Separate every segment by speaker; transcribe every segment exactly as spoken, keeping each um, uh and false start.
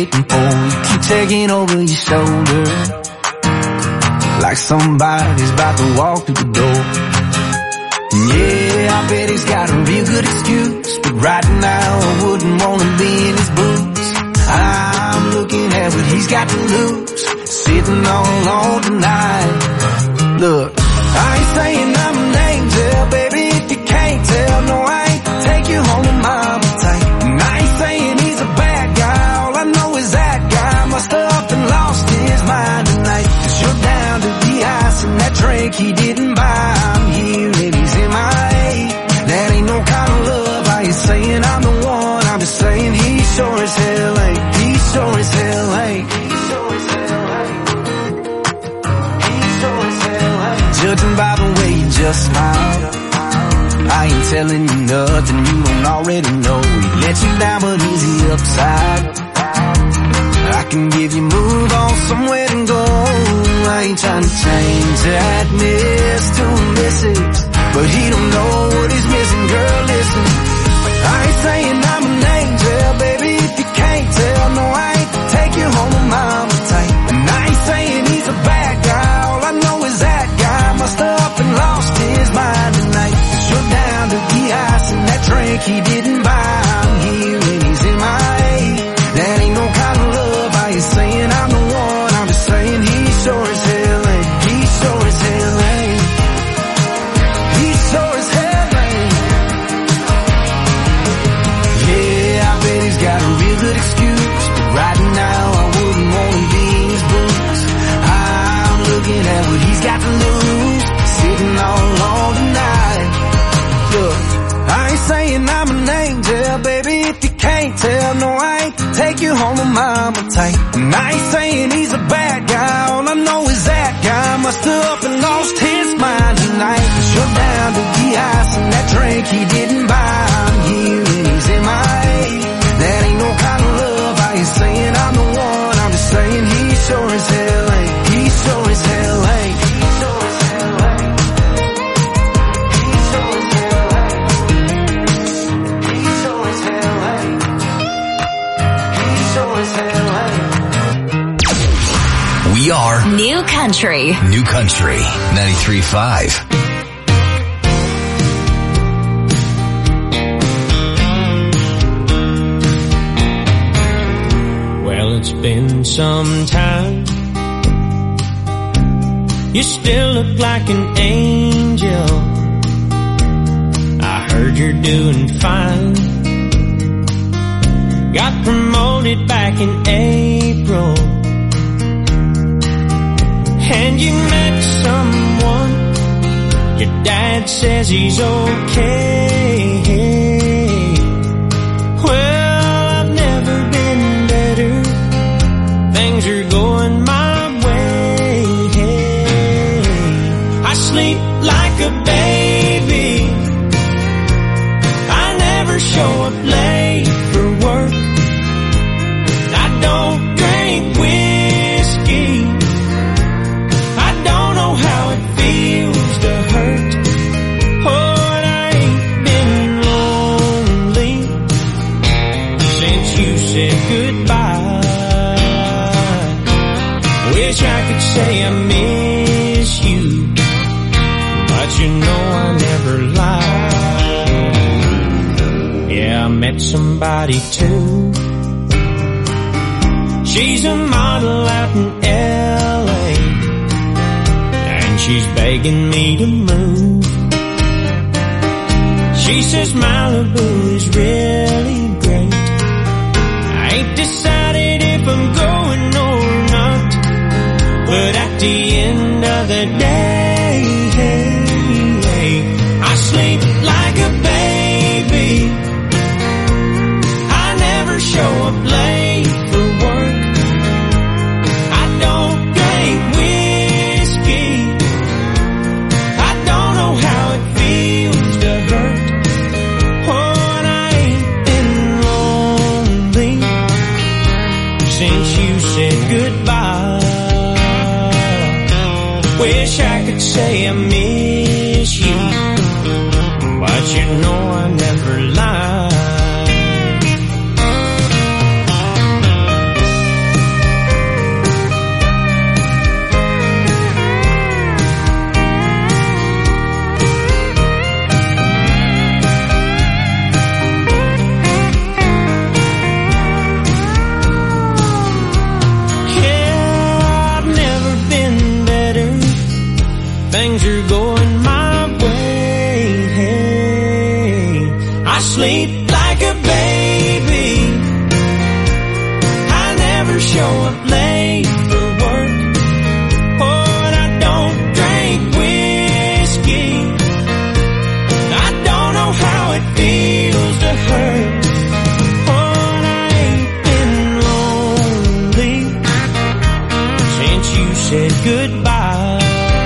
Speaker 1: waiting for. You keep taking over your shoulder, like somebody's about to walk through the door. Yeah, I bet he's got a real good excuse, but right now I wouldn't wanna be in his boots. I'm looking at what he's got to lose, sitting all alone tonight. Look, I ain't saying I'm an angel, baby, if you can't tell. No, I ain't take you home to mama tight. And I ain't saying he's a bad guy, all I know is that guy must have up and lost his mind tonight. Cause you're down to the ice and that drink he didn't buy. I'm here and he's in my A. That ain't no kind of love. I ain't saying I'm the one, I'm just saying he sure as hell ain't. He sure as hell ain't. He sure as hell ain't. He sure as hell ain't. Judging by the way you just smile, I ain't telling you nothing you don't already know. He let you down but is he upside? I can give you move on somewhere to go. I ain't trying to change that miss to a missus, but he don't know what he's missing, girl, listen. I ain't saying I'm an angel, baby, if you can't tell. No, I ain't take you home with mama tight. And I ain't saying he's a bad guy, all I know is that guy must have up and lost his mind tonight. Cause you're down to the ice and that drink he didn't buy. I'm here and he's in my A. That ain't no kind of love. I ain't saying I'm the one, I'm just saying he sure as hell ain't. He sure as hell ain't. He sure as hell ain't. Yeah, I bet he's got a real good excuse, but right now I wouldn't wanna be in his boots. I'm looking at what he's got to lose, sitting all alone tonight. Look, I ain't saying I'm an angel, baby, if you can't tell. No, I ain't take you home to mama tight. And I ain't saying he's a bad guy, all I know is that guy must have up and lost his mind tonight. Cause you're down to the ice and that drink he didn't buy. I'm here and he's in my A. That ain't no kind of love. I ain't saying I'm the one, I'm just saying he sure as hell ain't. He sure as hell ain't. He sure as hell ain't. He sure as hell ain't. He sure as hell ain't. He sure as hell ain't.
Speaker 2: We are
Speaker 3: New Country.
Speaker 2: New Country ninety-three point five.
Speaker 4: Well, it's been some time. You still look like an angel. I heard you're doing fine. Got promoted back in April. And you met someone. Your dad says he's okay. Well, I've never been better. Things are going my way. I sleep like a baby. I never show up late for work. I don't drink whiskey. I don't know how it feels to hurt. Oh, and I ain't been lonely since you said goodbye. Wish I could say I miss you, but you know I never lie. Yeah, I met somebody too. She's a model out in L A, and she's begging me to move. She says Malibu is really great. I ain't decided if I'm going or not, but at the end of the day, I sleep like a baby. I never show up late for work. I don't drink whiskey. I don't know how it feels to hurt. Oh, and I ain't been lonely since you said goodbye. Wish I could say I miss you, but you know I never lie. sleep like a baby. I never show up late for work. Oh, and I don't drink whiskey. I don't know how it feels to hurt. Oh, and I ain't been lonely since you said goodbye.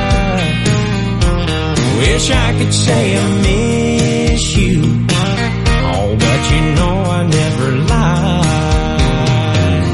Speaker 4: Wish I could say I miss you. Oh, but you know I never lied.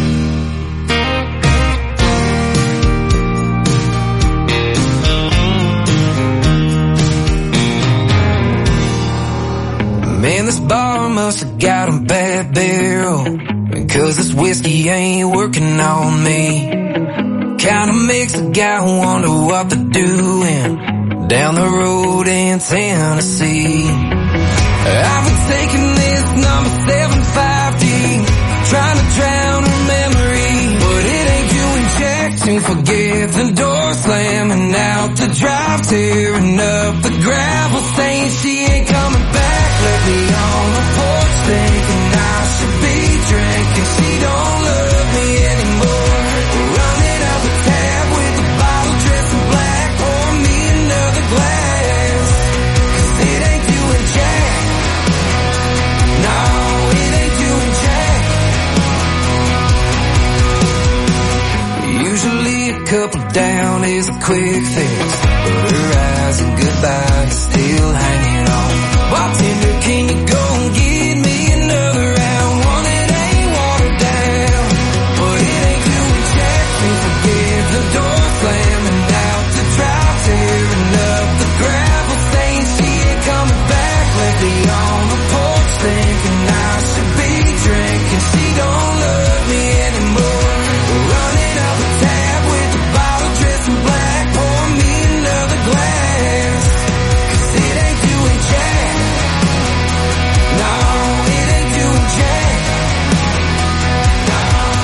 Speaker 1: Man, this bar must have got a bad barrel, because this whiskey ain't working on me. Kinda makes a guy wonder what they're doing down the road in Tennessee. I've been taking this number seven fifty, trying to drown her memory, but it ain't doing jack to forget the door slamming out the drive, tearing up the gravel, saying she ain't coming back. Left me on the porch thinking I should be drinking. She don't love me anymore. Running out the tab with the bottle dressed in black, pour me another glass, 'cause it ain't doing jack. No, it ain't doing jack. Usually a couple down is a quick fix, but her eyes and goodbye still hanging on. Bartender, can you go and get me another round? One that ain't watered down, but it ain't doing jack to forget the door slamming out the drive, tearing up the gravel, saying she ain't coming back. Left me on the porch thinking I should be drinking. She don't love me anymore. Running out the tab with the bottle dressed in black, pour me another glass, 'cause it ain't doing jack. No, it ain't doing jack. No.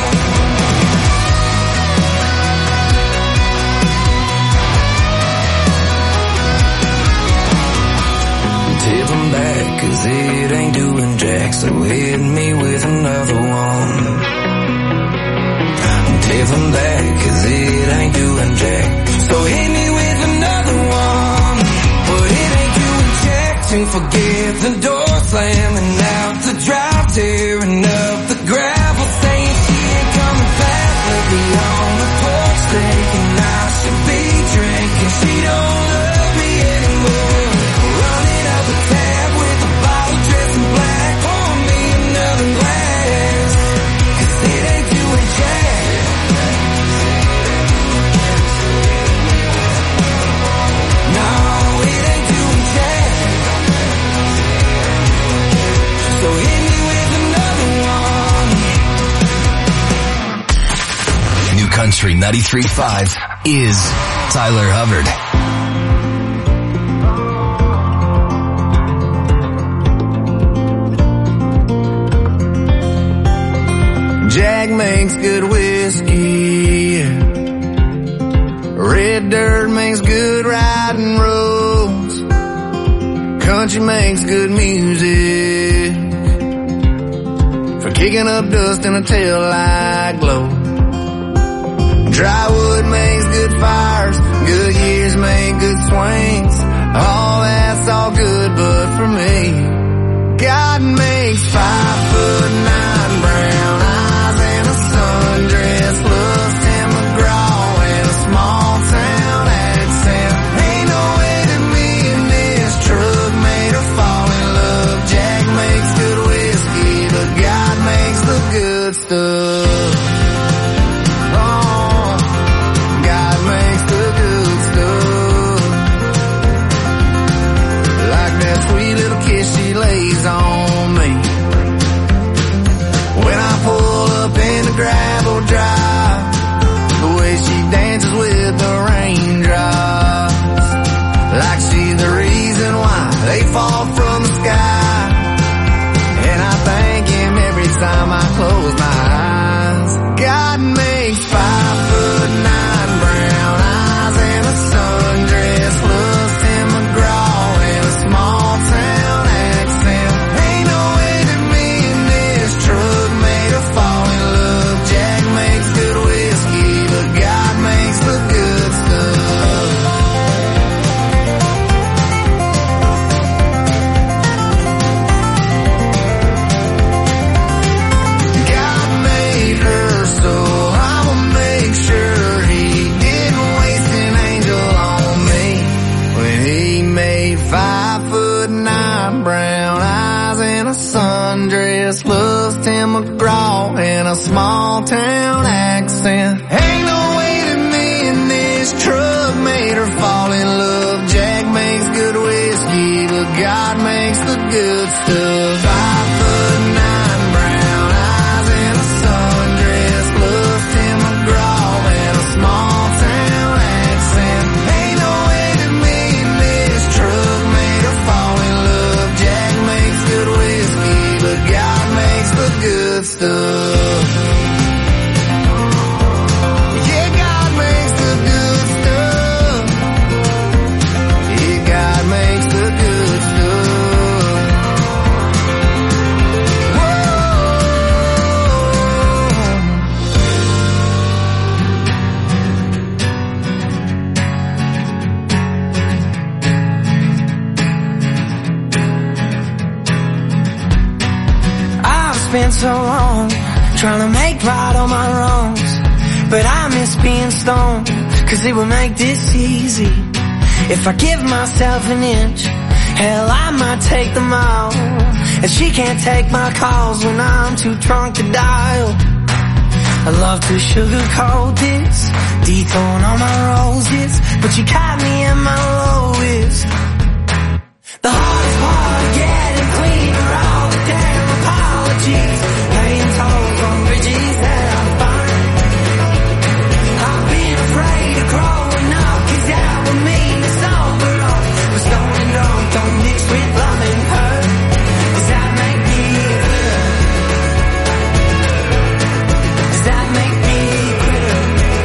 Speaker 1: Tip 'em back, 'cause it ain't doing jack, so hit me with another one. Tip 'em back, 'cause it ain't doing jack, so hit me with another one. But it ain't doing jack to forget the door slamming out the drive, tearing up the gravel, saying she ain't coming back. Left me on the porch thinking I should be drinking. She don't love me anymore. Running out the tab with the bottle dressed in black, pour me another glass, 'cause it ain't doing jack. No, it ain't doing jack. So hit me with another one.
Speaker 2: New Country ninety-three point five is Tyler Hubbard.
Speaker 1: Jack makes good whiskey. Red dirt makes good riding roads. Country makes good music for kicking up dust in a taillight glow. Dry wood makes good fires. Good years make good swings. All that's all good, but for me, God makes five foot nine brown eyes and a sundress, lust and McGraw and a small town accent. Ain't no way that me and this truck made her fall in love. Jack makes good whiskey, but God makes the good stuff. Oh, God makes the good stuff. Like that sweet little kiss she lays on me when I pull up in the gravel drive. The way she dances with the raindrops, like she's the reason why they fall from the sky. And I thank him every time I close my eyes. God makes five foot nine brown eyes and a sundress, lust and McGraw and a small town accent. eight, five foot nine, brown eyes and a sundress, loves Tim McGraw and a small town accent. Ain't no way that me and this truck made her fall in love. Jack makes good whiskey, but God makes the good stuff. Five foot nine, brown eyes and a sundress, loves Tim McGraw and a small town accent. Ain't no way that me and this truck made her fall in love. Jack makes good whiskey, but God makes the good stuff. Yeah, God makes the good stuff. Yeah, God makes the good stuff.
Speaker 4: I've spent so long trying to make right all my wrongs, but I miss being stoned, cause it would make this easy. If I give myself an inch, hell, I might take the mile. And she can't take my calls when I'm too drunk to dial. I love to sugarcoat this, detone all my roses, but you caught me at my lowest. The hardest part of getting clean are all the damn apologies, paying tolls on bridges that I'm fine. I've been afraid of growing up, cause that would mean it's over all. But stone and drunk don't mix with love and hurt. Does that make me a quitter? Does that make me a quitter?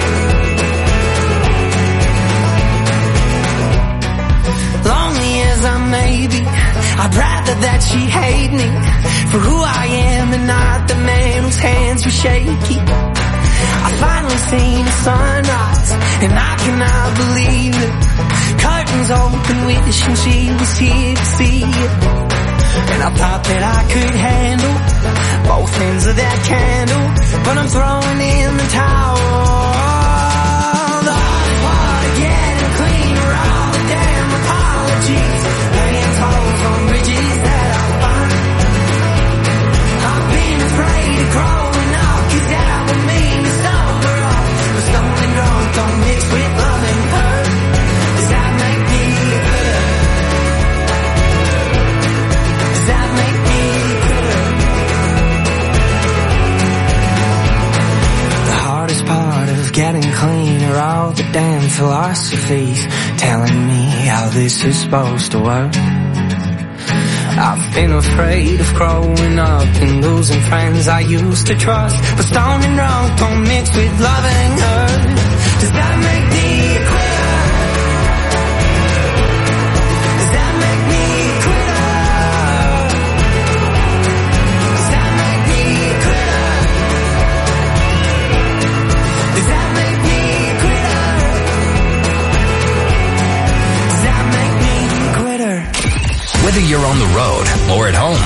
Speaker 4: Lonely as I may be, I'd rather that she hate me for who I am and not the man whose hands were shaky. I finally seen the sunrise and I cannot believe it. Curtains open, wishing she was here to see it. And I thought that I could handle both ends of that candle, but I'm throwing in the towel. The hardest part of getting clean are all the damn apologies, paying tolls on bridges that I find. I've been afraid of growing up, cause that would mean it's over all. But stone and drunk don't mix with love and hurt. Does that make me a quitter? Does that make me a quitter? The hardest part of getting clean are all the damn philosophies telling me how this is supposed to work. I've been afraid of growing up and losing friends I used to trust, but stone and drunk don't mix with love and hurt. Does that make me a quitter? Does that make me a quitter? Does that make me a quitter? Does that make me a quitter? Does that make me a quitter?
Speaker 2: Whether you're on the road or at home,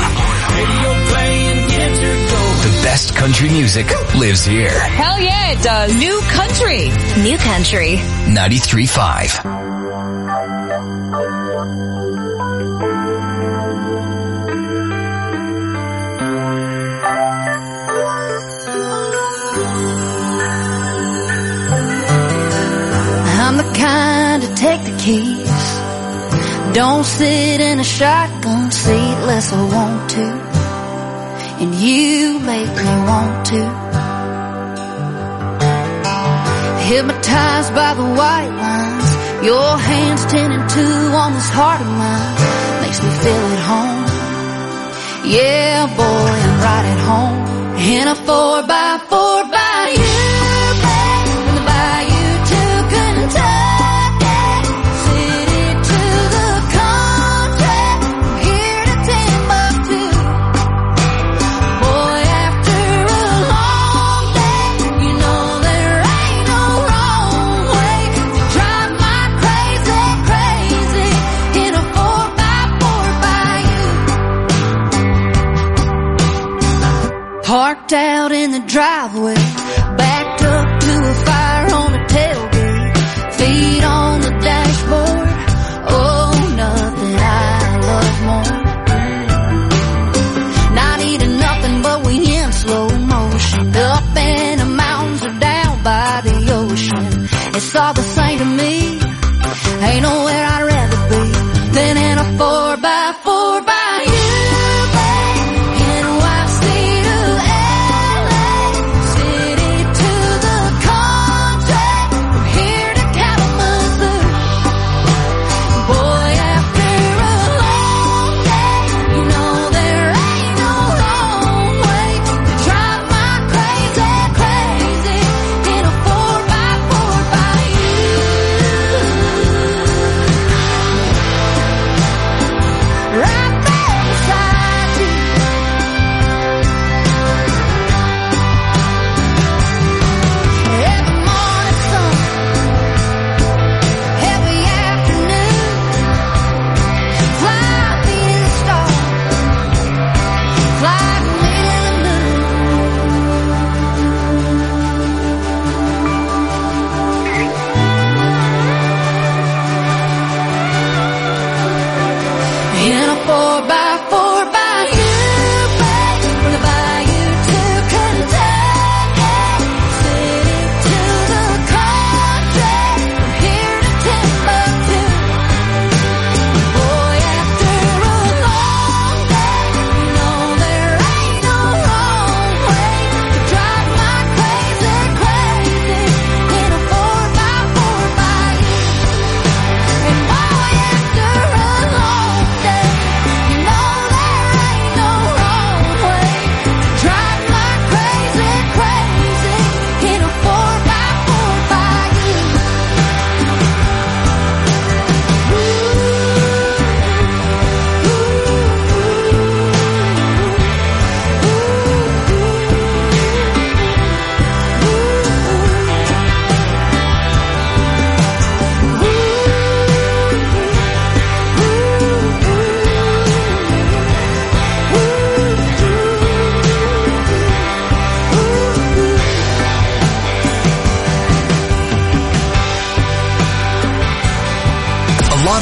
Speaker 2: the best country music lives here.
Speaker 3: Hell yeah, it does. New country. New country.
Speaker 2: ninety-three point five.
Speaker 5: I'm the kind to take the keys, don't sit in a shotgun seat unless I want to, and you make me want to. Hypnotized by the white lines, your hands ten and two on this heart of mine, makes me feel at home. Yeah, boy, I'm right at home in a four by four by you. Parked out in the driveway, backed up to a fire on the tailgate, feet on the dashboard, oh, nothing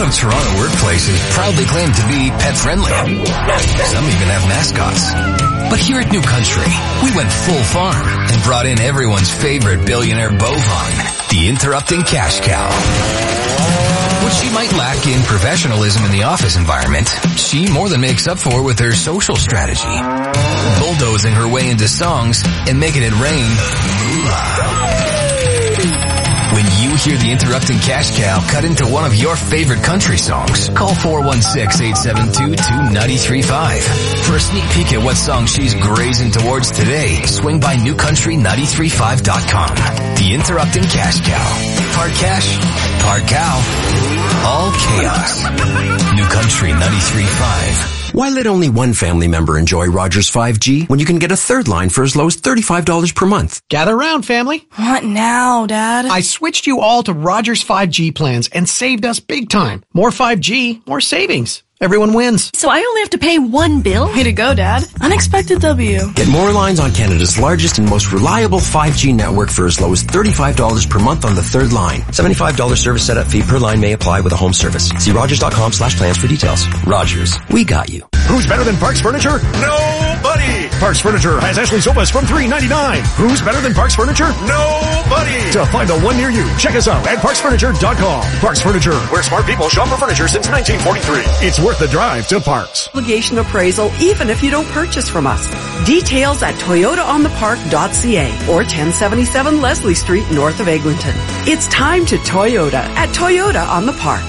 Speaker 2: Some Toronto workplaces proudly claim to be pet-friendly. Some even have mascots. But here at New Country, we went full farm and brought in everyone's favorite billionaire bovine, the interrupting cash cow. What she might lack in professionalism in the office environment, she more than makes up for with her social strategy. Bulldozing her way into songs and making it rain. When you hear the interrupting cash cow cut into one of your favorite country songs, call four one six, eight seven two, two nine three five. For a sneak peek at what song she's grazing towards today, swing by new country nine three five dot com. The interrupting cash cow. Part cash, part cow, all chaos. New Country ninety-three point five.
Speaker 6: Why let only one family member enjoy Rogers five G when you can get a third line for as low as thirty-five dollars per month?
Speaker 7: Gather round, family.
Speaker 8: What now, Dad?
Speaker 7: I switched you all to Rogers five G plans and saved us big time. More five G, more savings. Everyone wins.
Speaker 3: So I only have to pay one bill?
Speaker 8: Way to go, Dad. Unexpected W.
Speaker 6: Get more lines on Canada's largest and most reliable five G network for as low as thirty-five dollars per month on the third line. seventy-five dollars service setup fee per line may apply with a home service. See rogers.com slash plans for details. Rogers, we got you.
Speaker 9: Who's better than Parks Furniture? Nobody! Parks Furniture has Ashley sofas from three ninety-nine. Who's better than Parks Furniture? Nobody! To find the one near you, check us out at parks furniture dot com. Parks Furniture, where smart people shop for furniture since nineteen forty-three. It's worth the drive to Parks.
Speaker 10: Obligation appraisal even if you don't purchase from us. Details at toyota on the park dot c a or ten seventy-seven Leslie Street north of Eglinton. It's time to Toyota at Toyota on the Park.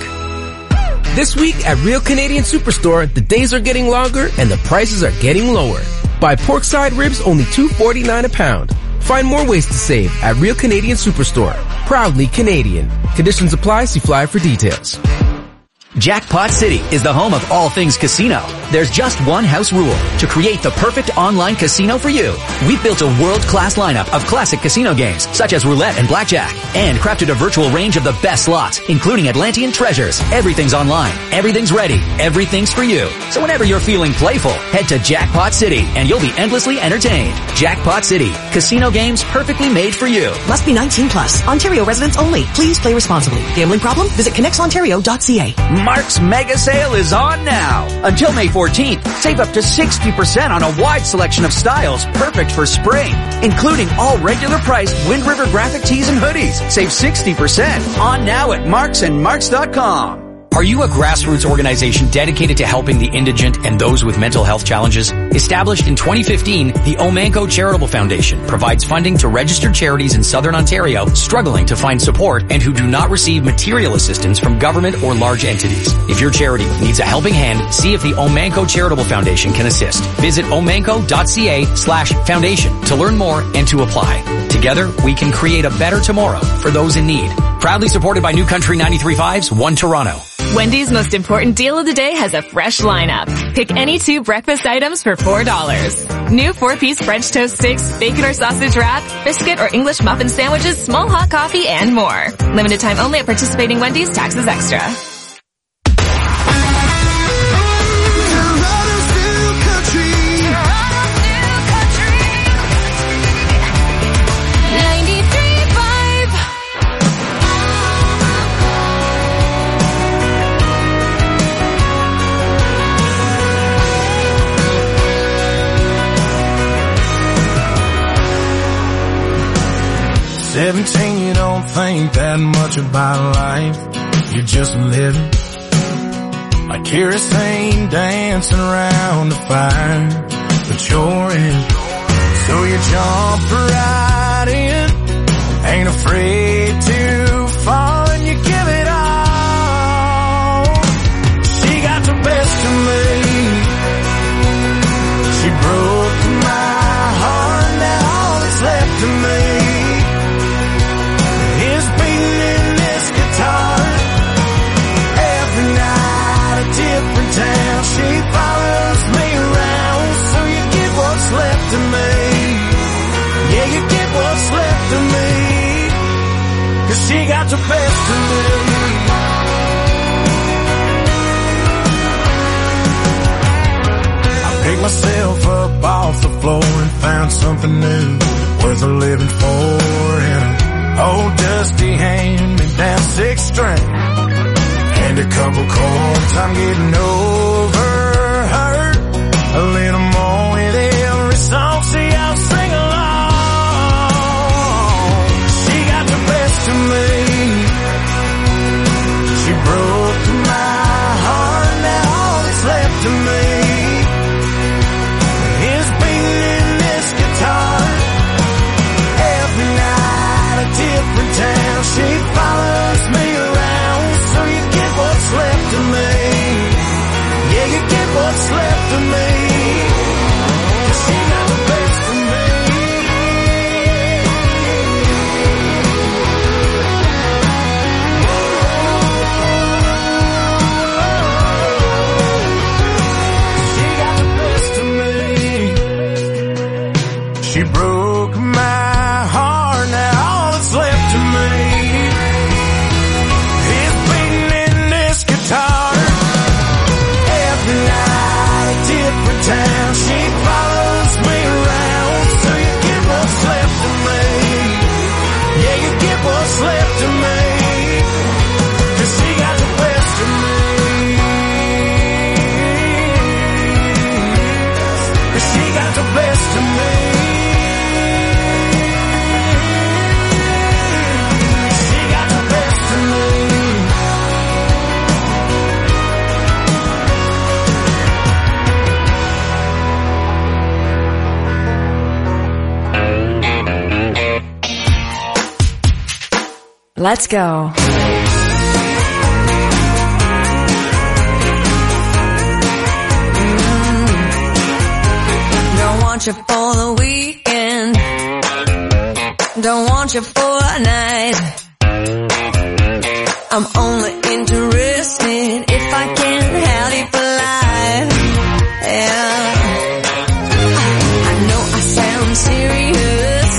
Speaker 11: This week at Real Canadian Superstore, the days are getting longer and the prices are getting lower. Buy porkside ribs only two forty-nine a pound. Find more ways to save at Real Canadian Superstore. Proudly Canadian. Conditions apply. See flyer for details.
Speaker 12: Jackpot City is the home of all things casino. There's just one house rule: to create the perfect online casino for you. We've built a world-class lineup of classic casino games, such as roulette and blackjack, and crafted a virtual range of the best slots, including Atlantean Treasures. Everything's online. Everything's ready. Everything's for you. So whenever you're feeling playful, head to Jackpot City, and you'll be endlessly entertained. Jackpot City. Casino games perfectly made for you.
Speaker 13: Must be nineteen plus. Ontario residents only. Please play responsibly. Gambling problem? Visit connects ontario dot c a.
Speaker 12: Mark's Mega Sale is on now. Until May fourteenth, save up to sixty percent on a wide selection of styles perfect for spring, including all regular priced Wind River graphic tees and hoodies. Save sixty percent on now at marks and marks dot com. Are you a grassroots organization dedicated to helping the indigent and those with mental health challenges? Established in twenty fifteen, the Omanco Charitable Foundation provides funding to registered charities in Southern Ontario struggling to find support and who do not receive material assistance from government or large entities. If your charity needs a helping hand, see if the Omanco Charitable Foundation can assist. Visit omanco dot c a slash foundation to learn more and to apply. Together, we can create a better tomorrow for those in need. Proudly supported by New Country ninety-three point five's One Toronto.
Speaker 3: Wendy's most important deal of the day has a fresh lineup. Pick any two breakfast items for four dollars. New four-piece French toast sticks, bacon or sausage wrap, biscuit or English muffin sandwiches, small hot coffee, and more. Limited time only at participating Wendy's. Taxes extra.
Speaker 1: Seventeen, you don't think that much about life. You're just living like kerosene dancing around the fire, but you're in. So you jump right in, ain't afraid to fall, and you give it all. She got the best of me. She broke my heart, now all that's left of me. Town. She follows me around, so you get what's left of me. Yeah, you get what's left of me, 'cause she got the best of me. I picked myself up off the floor and found something new, worth a living for, in an old dusty hand-me-down six string. And a couple chords, I'm getting over her. A little more with every song, see I'll sing along. She got the best of me. She broke my heart, now all that's left of me is beating in this guitar. Every night a different town, she follows me around. So you get what's left of me. Yeah, you get what's left of me. 'Cause she got the best of me. She got the best of me. She broke my heart, now all that's left of me is beating in this guitar. Every night a different town, she follows me around. So you get what's left of me. Yeah, you get what's left of me. 'Cause she got the best of me. 'Cause she got the best of me. She got the best of me.
Speaker 14: Let's go.
Speaker 15: Don't want you for the weekend. Don't want you for a night. I'm only interested if I can have you for life. Yeah. I know I sound serious.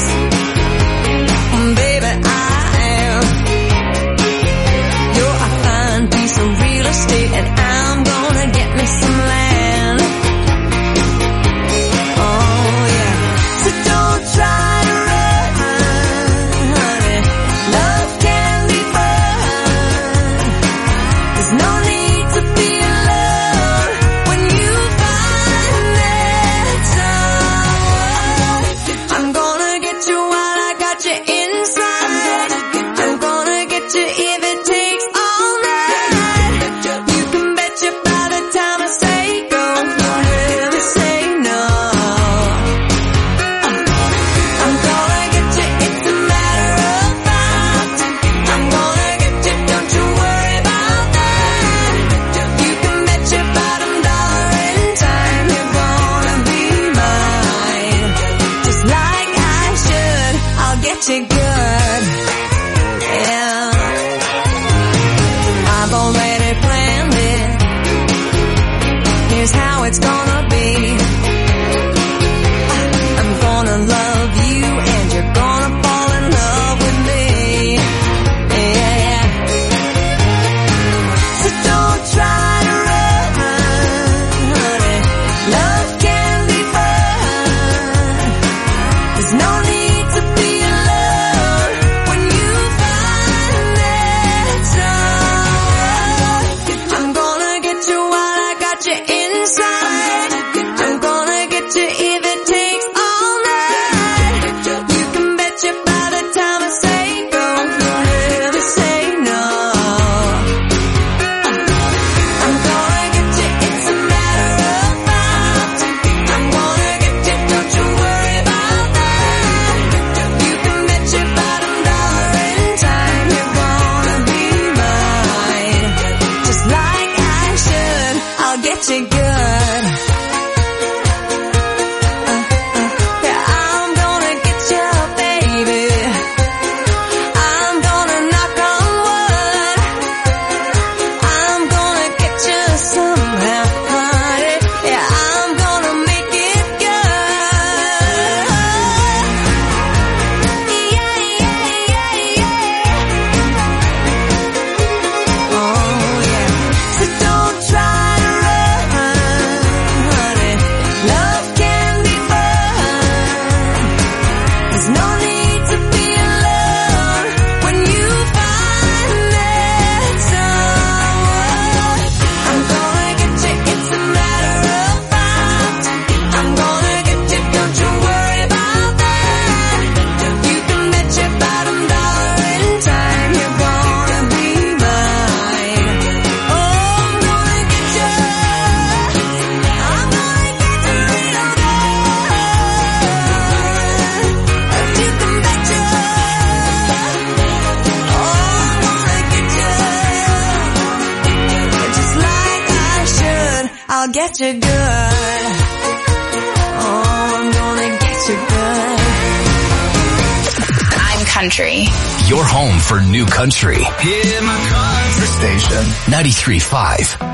Speaker 15: Baby, I am. You're a fine piece of real estate and I'm gonna get me some land. Oh yeah. So don't try to run, honey. Love can be fun. There's no need to be alone when you find that someone. I'm gonna get you while I got you inside. I'm gonna get you if it takes all night. You can bet you by the time I say go, you'll never say no. I'm gonna get you, it's a matter of fact. I'm gonna get you, don't you worry about that. You can bet your bottom dollar in time you're gonna be mine. Just like I should, I'll get you good. Yeah. I've already planned it. Here's how it's gonna be. I'm gonna love you and you're gonna fall in love with me. Yeah. So don't try to run, honey. Love can be fun. There's no need to be alone when you find that someone. I'm gonna get you while I got you inside. I'm gonna get you if it takes all night. You can bet you by the time I say go, you'll never say no. I'm gonna get you, it's a matter of fact. I'm gonna get you, don't you worry about that. You can bet your bottom dollar in time you're gonna be mine. Just like I should, I'll get you good. Uh, uh, yeah, I'm gonna get you, baby. I'm gonna knock on wood. I'm gonna get you somehow, honey. Yeah, I'm gonna make it good. Yeah, yeah, yeah, yeah. Oh yeah. So don't try to run, gonna get you good. Oh, I'm gonna get you good.
Speaker 3: I'm country.
Speaker 2: Your home for new country.
Speaker 1: Yeah, my country station.
Speaker 2: ninety-three point five.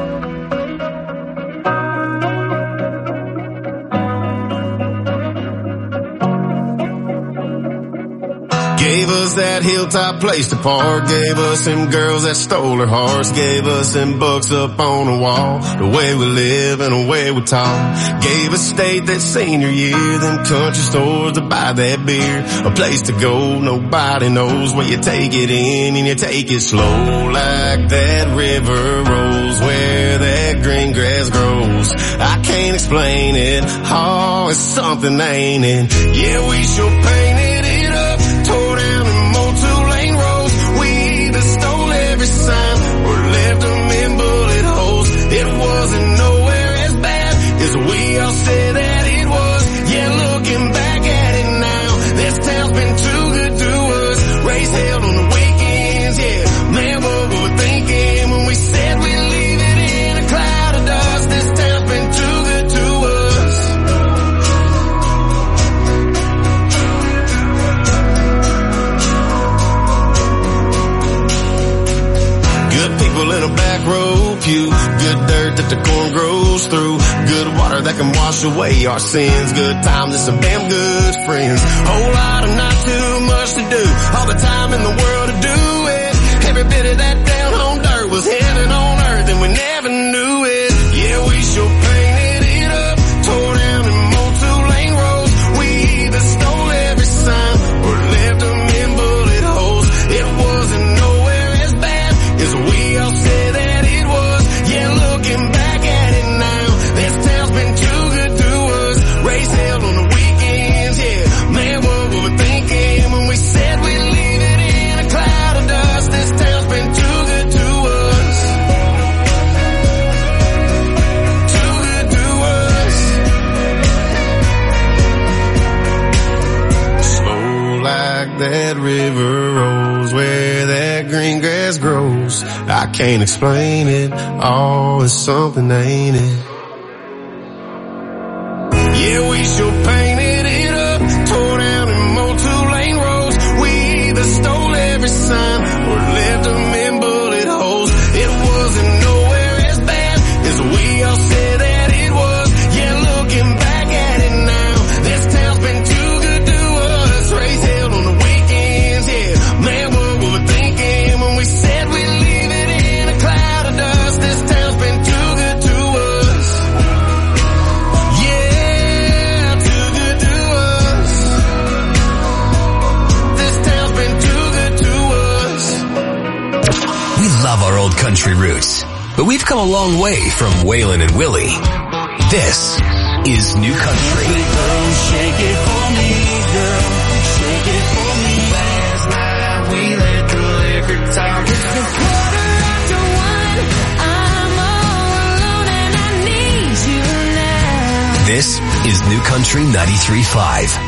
Speaker 16: Gave us that hilltop place to park. Gave us them girls that stole our hearts. Gave us them books up on the wall. The way we live and the way we talk. Gave us state that senior year. Them country stores to buy that beer. A place to go, nobody knows where you take it in and you take it slow. Like that river rolls where that green grass grows. I can't explain it. Oh, it's something, ain't it? Yeah, we sure painted it up. Tore down and mowed two-lane roads. We either stole every sign or left them in bullet holes. It wasn't nowhere as bad as we all said that it was. Yeah, looking back at it now, this town's been too good to us. Race held on the weekends, yeah. Man, what we were thinking when we said we'd leave it in a cloud of dust. This town's been too good to us. People in a back row pew. Good dirt that the corn grows through. Good water that can wash away our sins. Good times and some damn good friends. Whole lot of not too much to do. All the time in the world to do it. Every bit of that down home dirt was heaven on earth and we never knew it. Yeah, we sure painted it up. Tore down and mowed two-lane roads. We either stole every sign or left them in bullet holes. It wasn't nowhere as bad as we all said that it was. Yeah, looking back at it now, this town's been too good to us. Race held on the weekends, yeah. Man, what we were thinking when we said we'd leave it in a cloud of dust. This town's been too good to us. Too good to us. Slow like that river rolls where that green grass grows. I can't explain it. Oh, it's something, ain't it? Yeah, we sure painted it up. Tore down and mowed two-lane roads. We either stole every sign or left them in bullet holes. It wasn't nowhere as bad as we all said that it was. Yeah, looking back at it now, this town's been too good to us. Race held on the weekends, yeah. Man, what we were thinking when we said we'd leave it in a cloud of dust. This town's been too good to us. Yeah, too good to us. This town's been too good to us.
Speaker 2: We love our old country roots, but we've come a long way from Waylon and Willie. This is New Country.
Speaker 15: Shake it for me, girl. Shake it for me. Last night we let the liquor talk. It's a quarter after one. I'm all alone and I need you now.
Speaker 2: This is New Country ninety-three point five.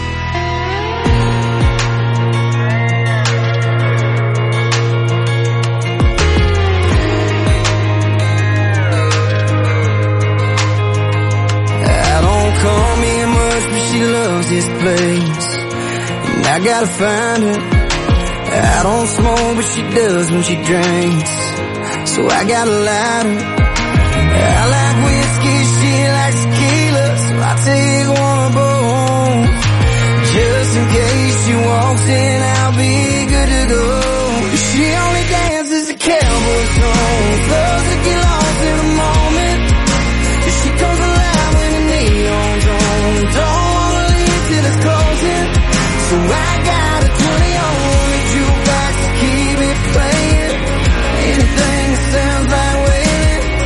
Speaker 15: Call me much, but she loves this place, and I gotta find her. I don't smoke, but she does when she drinks, so I gotta light her. I like whiskey, she likes tequila, so I take one of both. Just in case she walks in, I'll be good to go. She only dances a cowboy song, loves to get lost in the moment. She comes alive when the neon's on. Don't wanna leave till it's closing, so I got a twenty on the jukebox to keep it playing. Anything that sounds like Waylon,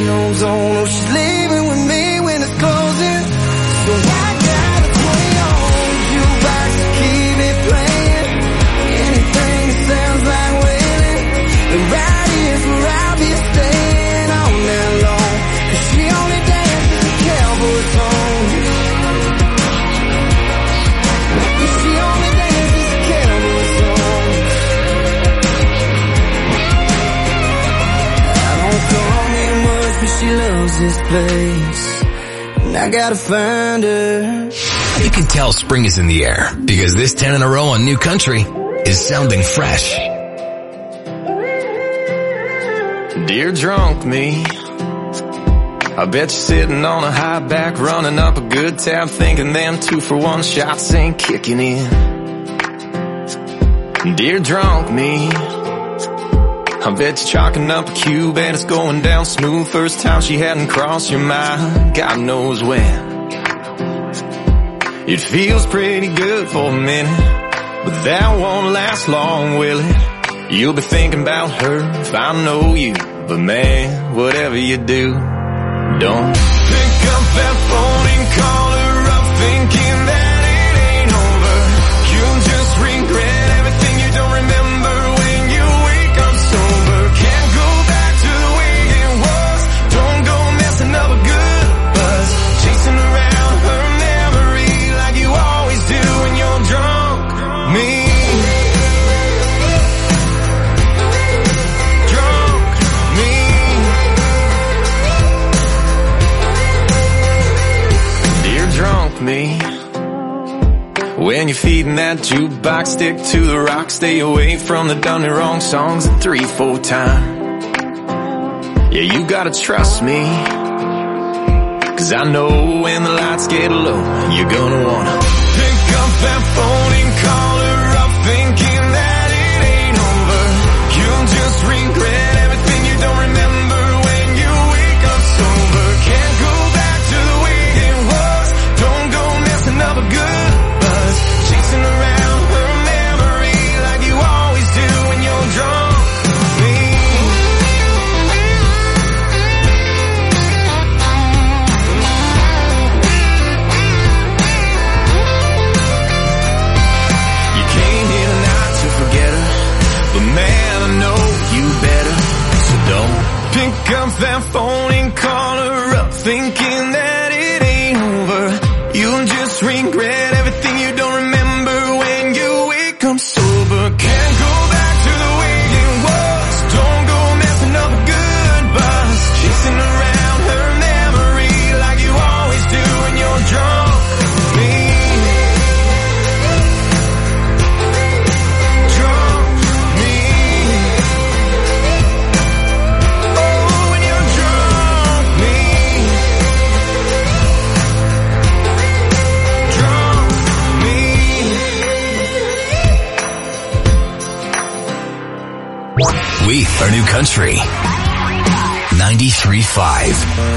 Speaker 15: no's on. Oh, she's leaving with me when it's closing. So I got a twenty on jukebox to keep it playing. Anything that sounds like wailing. And right here's where I'll be staying all night long. Cause she only dances to cowboy songs. She only dances to cowboy songs. I don't come in much, but she loves this place. And I gotta find her.
Speaker 2: You can tell spring is in the air because this ten in a row on New Country is sounding fresh.
Speaker 17: Dear drunk me, I bet you're sitting on a high back, running up a good tab, thinking them two for one shots ain't kicking in. Dear drunk me, I bet you're chalking up a cube and it's going down smooth. First time she hadn't crossed your mind, God knows when. It feels pretty good for a minute, but that won't last long, will it? You'll be thinking about her if I know you, but man, whatever you do, don't pick up that phone and call her up thinking that it ain't over. You'll just regret everything you don't remember when you wake up sober. Can't go back to the way it was. Don't go messing up a good buzz, chasing around her memory like you always do when you're drunk. Me, drunk me. When you're feeding that jukebox, stick to the rock, stay away from the done me wrong songs a three, four time. Yeah, you gotta trust me, cause I know when the lights get low, you're gonna wanna pick up that phone and call her up thinking that it ain't over. You'll just regret everything you don't remember when you wake up sober. Can't go back to the way it was. Don't go messing up a good buzz, chasing around her memory like you always do when you're drunk. Me. You came here tonight to forget her, but man, I know you better. So don't pick up that phone and call her up thinking that it ain't over. You'll just regret everything you don't remember when you wake up sober. Can't go back to the way it was. Don't go messing up a good buzz, chasing around her memory like you always do when you're drunk. Me. Drunk me. Oh, when you're drunk me.
Speaker 2: We are New Country ninety-three point five.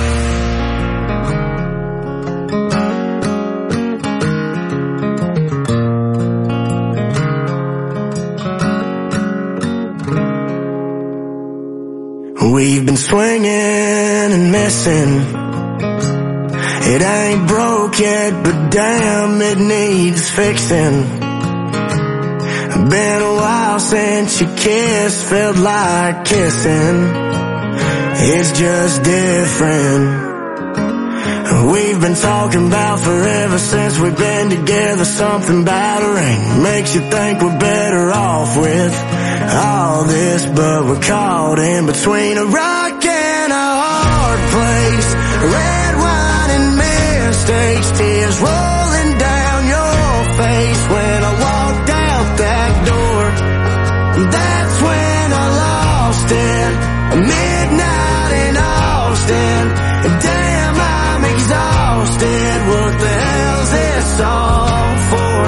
Speaker 15: We've been swinging and missing. It ain't broke yet, but damn, it needs fixing. Been a while since you kissed, felt like kissing. It's just different. We've been talking about forever since we've been together. Something about a ring makes you think we're better off with all this, but we're caught in between a rock and a hard place. Red wine and mistakes, tears rolling down your face. When I walked out that door, that's when I lost it. Midnight in Austin, damn, I'm exhausted. What the hell's this all for?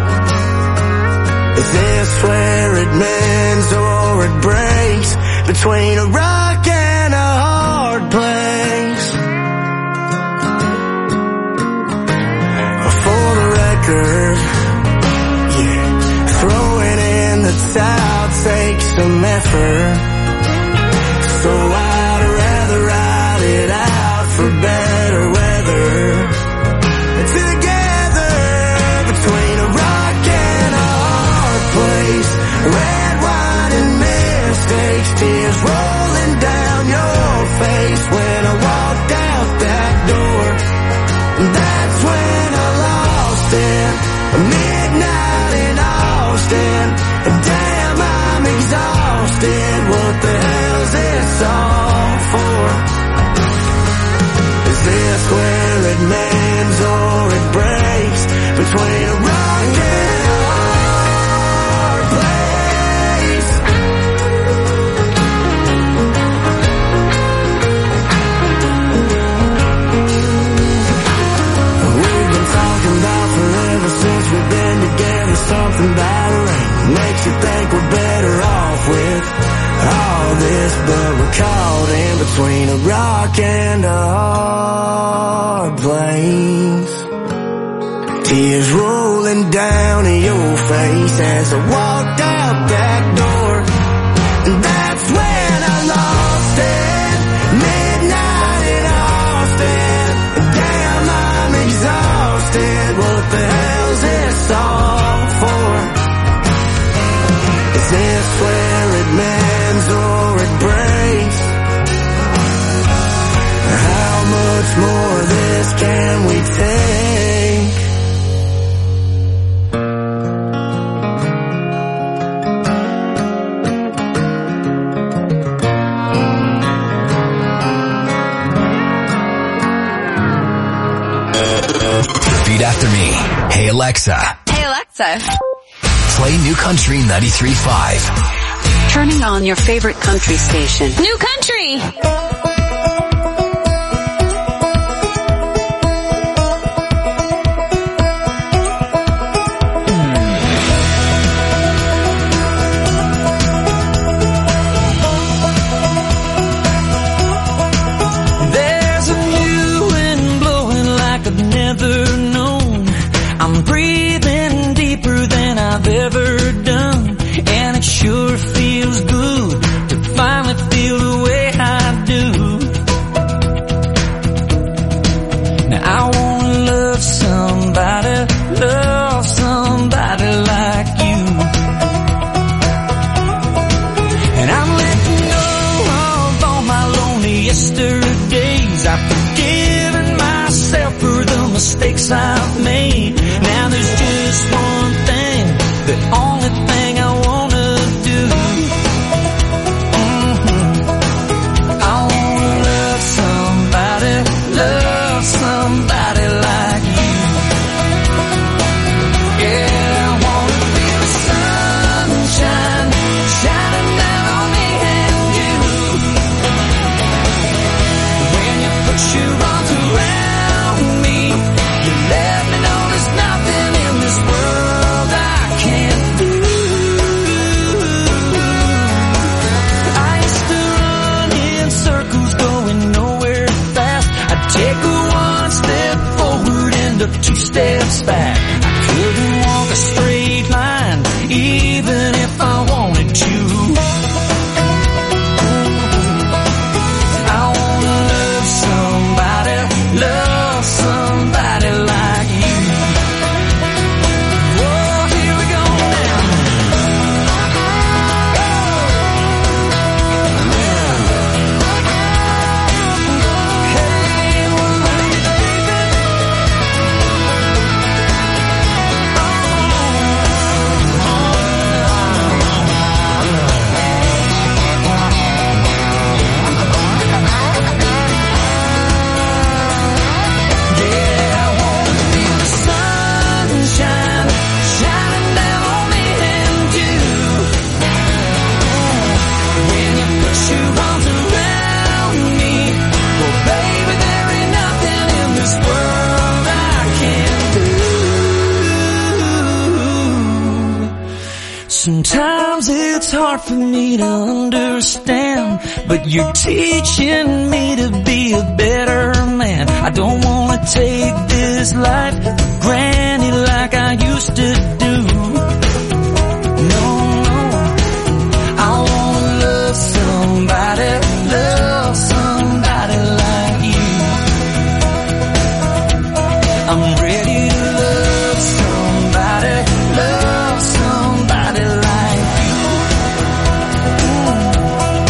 Speaker 15: Is this where it mends or it breaks? Between a rock and a hard place. For the record, yeah, throwing in the towel takes some effort. So I'd rather ride it
Speaker 1: breaks, tears rolling down your face when I walked out that door. That's when I lost it. Midnight in Austin. Damn, I'm exhausted. What the hell's this all for? Is this where it mends or it breaks? Between a rock and a hard place. We've been talking about forever since we've been together. Something about rain makes you think we're better off with all this, but we're caught in between a rock and a hard place. Tears rolling down your face as I walked out that door. And that's when I lost it. Midnight in Austin. Damn, I'm exhausted. What the hell's this all for? Is this where it mends or it breaks? How much more of this can we take?
Speaker 2: Repeat after me. Hey Alexa,
Speaker 18: Hey Alexa.
Speaker 2: play New Country ninety-three point five.
Speaker 18: Turning on your favorite country station.
Speaker 3: New Country!
Speaker 4: There's a new wind blowing like I've never known. I'm breathing deeper than I've ever done. And it sure feels good to finally feel the way I do. Now I wanna love somebody, love somebody like you. And I'm letting go of all my lonely yesterdays. I've forgiven myself for the mistakes I've made. Now there's just one thing, the only thing I wanna do. Mm-hmm. I wanna love somebody, love somebody like you. Yeah, I wanna feel the sunshine shining down on me and you. When you put your arms around me, you let me know there's nothing in this world I can't do. I used to run in circles going nowhere fast. I'd take a one step forward, end up two steps back. I couldn't walk a straight line, even if I wanted to. I wanna love somebody, love somebody like you. Whoa, here we go now. Hey, well, yeah, I wanna feel the sunshine shining down on me and you. When you put your arms around me, well, baby, there ain't nothing in this world I can't do. Sometimes it's hard for me to understand, but you're teaching me to be a better man. I don't wanna take this life for granted like I used to do. No, no, I wanna love somebody, love somebody like you. I'm ready to love somebody, love somebody like you. Mm.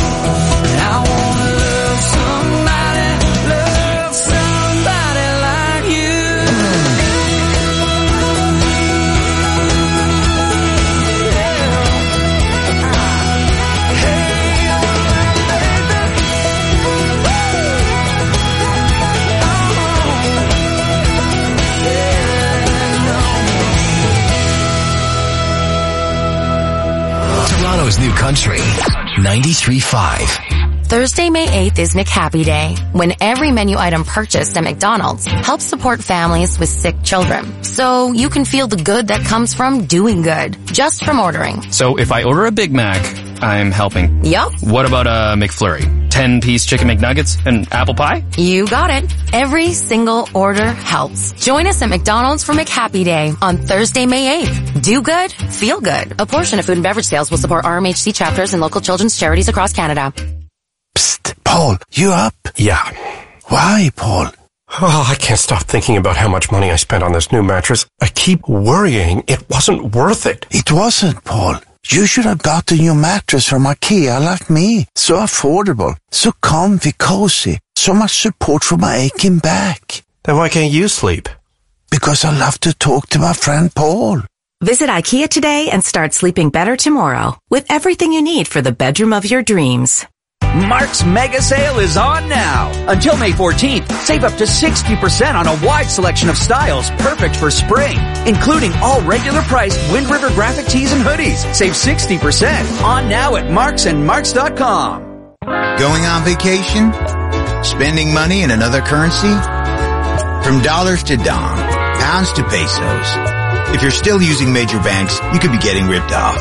Speaker 2: is New Country ninety-three point five.
Speaker 14: Thursday, May eighth is McHappy Day, when every menu item purchased at McDonald's helps support families with sick children. So you can feel the good that comes from doing good, just from ordering.
Speaker 19: So if I order a Big Mac, I'm helping.
Speaker 14: Yup.
Speaker 19: What about a McFlurry? ten-piece chicken McNuggets and apple pie?
Speaker 14: You got it. Every single order helps. Join us at McDonald's for McHappy Day on Thursday, May eighth. Do good, feel good. A portion of food and beverage sales will support R M H C chapters and local children's charities across Canada.
Speaker 20: Psst, Paul, you up?
Speaker 9: Yeah.
Speaker 20: Why, Paul?
Speaker 9: Oh, I can't stop thinking about how much money I spent on this new mattress. I keep worrying it wasn't worth it.
Speaker 20: It wasn't, Paul. You should have got the new mattress from IKEA like me. So affordable, so comfy, cozy, so much support for my aching back.
Speaker 9: Then why can't you sleep?
Speaker 20: Because I love to talk to my friend Paul.
Speaker 13: Visit IKEA today and start sleeping better tomorrow with everything you need for the bedroom of your dreams.
Speaker 12: Mark's mega sale is on now. Until May fourteenth, save up to sixty percent on a wide selection of styles perfect for spring, including all regular priced Wind River graphic tees and hoodies. Save sixty percent on now at Marks and Marks dot com.
Speaker 21: Going on vacation? Spending money in another currency? From dollars to dong, pounds to pesos. If you're still using major banks, you could be getting ripped off.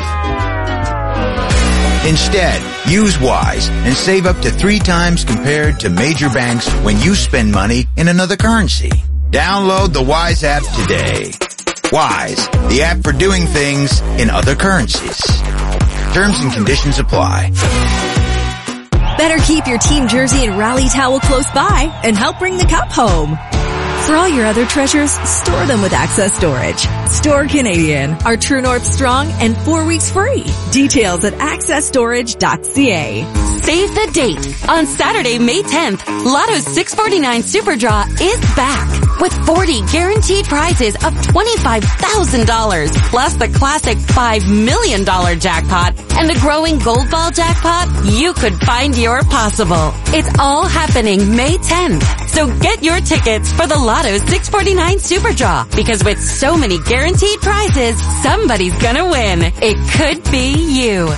Speaker 21: Instead, use Wise and save up to three times compared to major banks when you spend money in another currency. Download the Wise app today. Wise, the app for doing things in other currencies. Terms and conditions apply.
Speaker 22: Better keep your team jersey and rally towel close by and help bring the cup home. For all your other treasures, store them with Access Storage. Store Canadian, our True North strong and four weeks free. Details at access storage dot c a.
Speaker 3: Save the date. On Saturday, May tenth, Lotto's six forty-nine Super Draw is back with forty guaranteed prizes of twenty-five thousand dollars plus the classic five million dollars jackpot and the growing Gold Ball jackpot. You could find your possible. It's all happening May tenth. So get your tickets for the Lotto six forty-nine Super Draw, because with so many guaranteed prizes, somebody's gonna win. It could be you.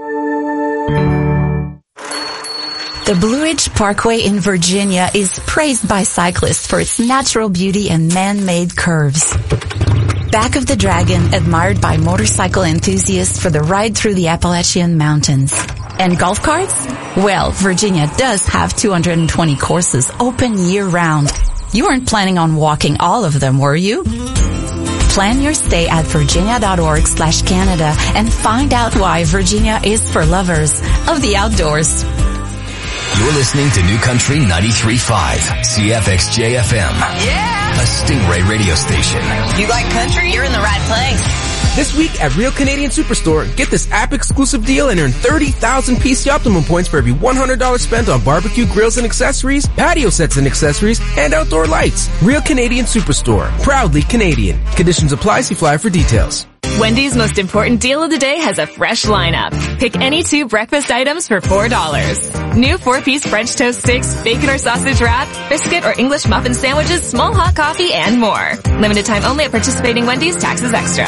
Speaker 23: The Blue Ridge Parkway in Virginia is praised by cyclists for its natural beauty and man-made curves. Back of the Dragon, admired by motorcycle enthusiasts for the ride through the Appalachian Mountains. And golf carts? Well, Virginia does have two hundred twenty courses open year-round. You weren't planning on walking all of them, were you? Plan your stay at virginia.org slash Canada and find out why Virginia is for lovers of the outdoors.
Speaker 2: You're listening to New Country ninety-three point five, C F X J F M.
Speaker 24: Yeah!
Speaker 2: A Stingray radio station.
Speaker 24: You like country? You're in the right place.
Speaker 11: This week at Real Canadian Superstore, get this app-exclusive deal and earn thirty thousand P C Optimum points for every one hundred dollars spent on barbecue grills and accessories, patio sets and accessories, and outdoor lights. Real Canadian Superstore. Proudly Canadian. Conditions apply. See flyer for details.
Speaker 3: Wendy's most important deal of the day has a fresh lineup. Pick any two breakfast items for four dollars. New four-piece French toast sticks, bacon or sausage wrap, biscuit or English muffin sandwiches, small hot coffee, and more. Limited time only at participating Wendy's. Taxes extra.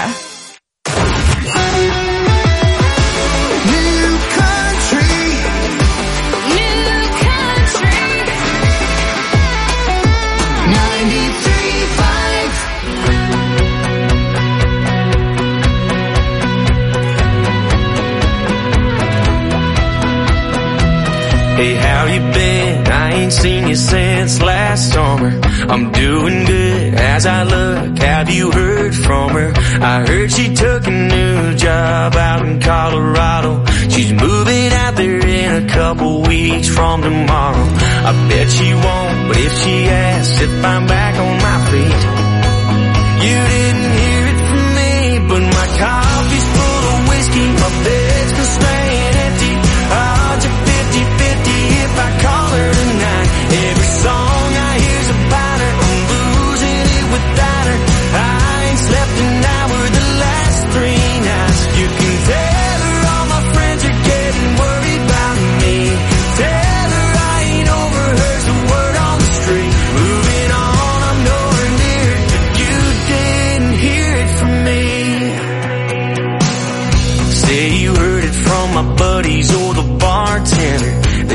Speaker 4: Hey, how you been? I ain't seen you since last summer. I'm doing good as I look. Have you heard from her? I heard she took a new job out in Colorado. She's moving out there in a couple weeks from tomorrow. I bet she won't, but if she asks if I'm back on my feet, you didn't hear it from me, but my coffee's full of whiskey, my bed's been staying empty. Odds are fifty fifty if I call her tonight. Every song I hear's about her, I'm losing it without her. I ain't slept an hour the last three nights. You can tell her all my friends are getting worried about me. Tell her I ain't over her's the word on the street. Moving on, I'm nowhere near it, but you didn't hear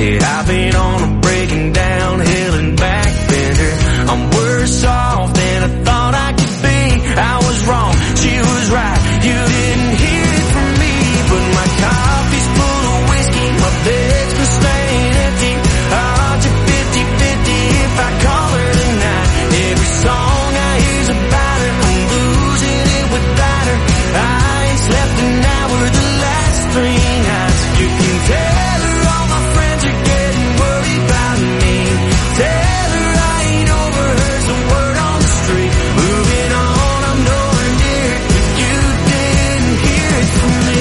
Speaker 4: Yeah, I've been on a breaking down hill and back bender. I'm worse off than I thought I could be. I was wrong, she was right. You didn't hear it from me, but my coffee's full of whiskey, my bed's been staying empty. Odds are fifty fifty if I call her tonight. Every song I hear's about her, I'm losing it without her. I ain't slept an hour the last three nights. You can tell her all my friends are getting worried about me. Tell her I ain't overheard some word on the street. Moving on, I'm nowhere near it, but you didn't hear it from me.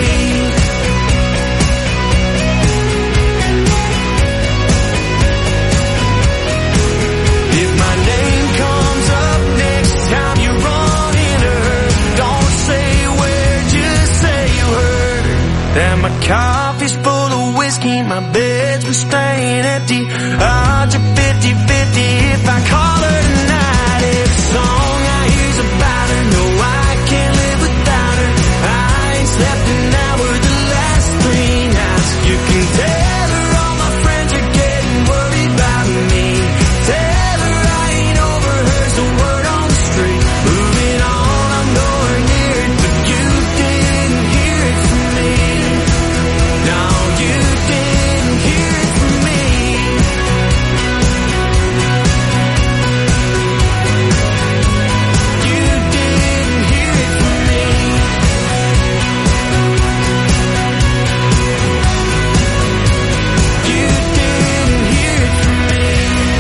Speaker 4: If my name comes up next time you run into her, don't say where, just say you heard her. That my coffee's full of whiskey, my bed's been staying empty. Odds are fifty fifty if I call her tonight. Every song I hear's about her, no I can't live without her. I ain't slept an hour the last three nights. You can tell her all my friends are getting worried about me. Tell her I ain't overheard some word on the street. Moving on, I'm nowhere near it, but you didn't hear it from me. No, you didn't hear it from me. You didn't hear it from me. You didn't hear it from me.